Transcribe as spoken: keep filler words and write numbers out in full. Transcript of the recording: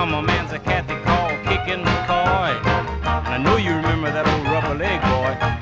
my man's a cat they call Kicking McCoy. And I know you remember that old rubber leg boy.